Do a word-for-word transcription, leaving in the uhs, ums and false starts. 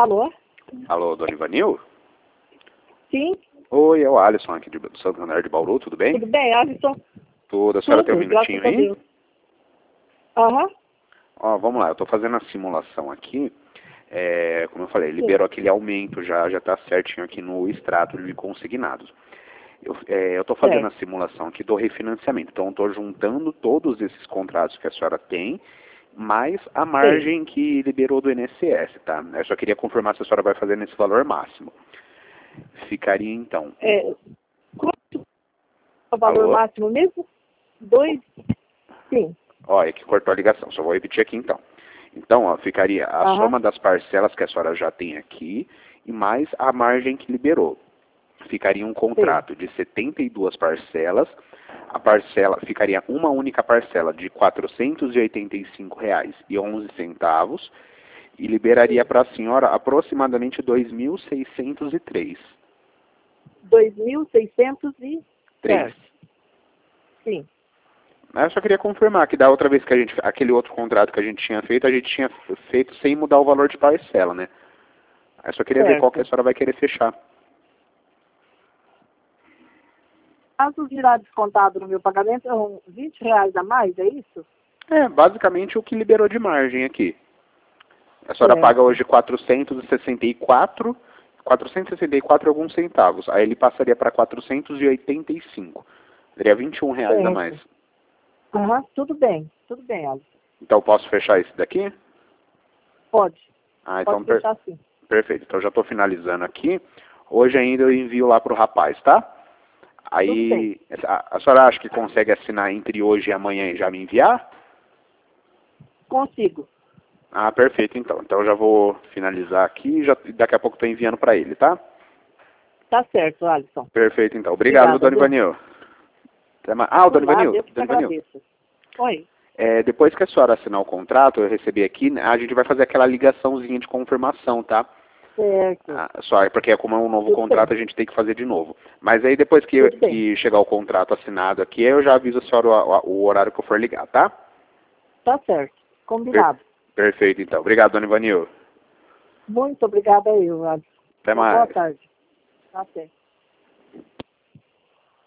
Alô? Alô, dona Ivanil? Sim? Oi, é o Alisson aqui de Santo André de Bauru, tudo bem? Tudo bem, Alisson? Tudo, a senhora Tudo, tem um minutinho graças a aí? Deus. Aham, Ó, vamos lá, eu tô fazendo a simulação aqui. É, como eu falei, sim. liberou aquele aumento, já já tá certinho aqui no extrato de consignados. Eu, é, eu tô fazendo Certo. a simulação aqui do refinanciamento, então eu tô juntando todos esses contratos que a senhora tem, mais a margem que liberou do I N S S, tá? Eu só queria confirmar se a senhora vai fazer nesse valor máximo. Ficaria então... É, quanto é o valor Alô? máximo mesmo? Dois? Sim. Ó, é que cortou a ligação, só vou repetir aqui então. Então, ó, ficaria a Aham. soma das parcelas que a senhora já tem aqui e mais a margem que liberou. Ficaria um contrato de setenta e duas parcelas, a parcela ficaria uma única parcela de quatrocentos e oitenta e cinco reais e onze centavos e liberaria para a senhora aproximadamente dois mil seiscentos e três. Dois mil seiscentos e... Três. Certo. Sim. Eu só queria confirmar que da outra vez que a gente, aquele outro contrato que a gente tinha feito, a gente tinha feito sem mudar o valor de parcela, né? Eu só queria ver qual que a Certo. senhora vai querer fechar. Caso virar descontado no meu pagamento, são vinte reais a mais, é isso? É, basicamente o que liberou de margem aqui. A senhora Certo. paga hoje quatrocentos e sessenta e quatro, quatrocentos e sessenta e quatro e alguns centavos. Aí ele passaria para quatrocentos e oitenta e cinco. Daria vinte e um reais a Certo. mais. Aham, tudo bem. Tudo bem, Alisson. Então eu posso fechar esse daqui? Pode. Ah, então Pode per fechar sim. perfeito. Então já estou finalizando aqui. Hoje ainda eu envio lá para o rapaz, tá? Tudo bem. Aí, a, a senhora acha que consegue assinar entre hoje e amanhã e já me enviar? Consigo. Ah, perfeito então. Então eu já vou finalizar aqui e já, daqui a pouco estou enviando para ele, tá? Tá certo, Alisson. Perfeito então. Obrigado, Obrigada, dona viu? Ivanil. Até mais. Ah, Por dona nada, Ivanil, eu que te dona Ivanil. agradeço. Oi. É, depois que a senhora assinar o contrato, eu recebi aqui, né, a gente vai fazer aquela ligaçãozinha de confirmação, tá? Certo. Ah, só é porque como é um novo Tudo contrato, bem. a gente tem que fazer de novo. Mas aí depois que, Tudo bem. que chegar o contrato assinado aqui, eu já aviso a senhora o, o horário que eu for ligar, tá? Tá certo. Per- Combinado. perfeito então. Obrigado, dona Ivanil. Muito obrigada, eu, Alisson. Até Uma boa mais. tarde. Até.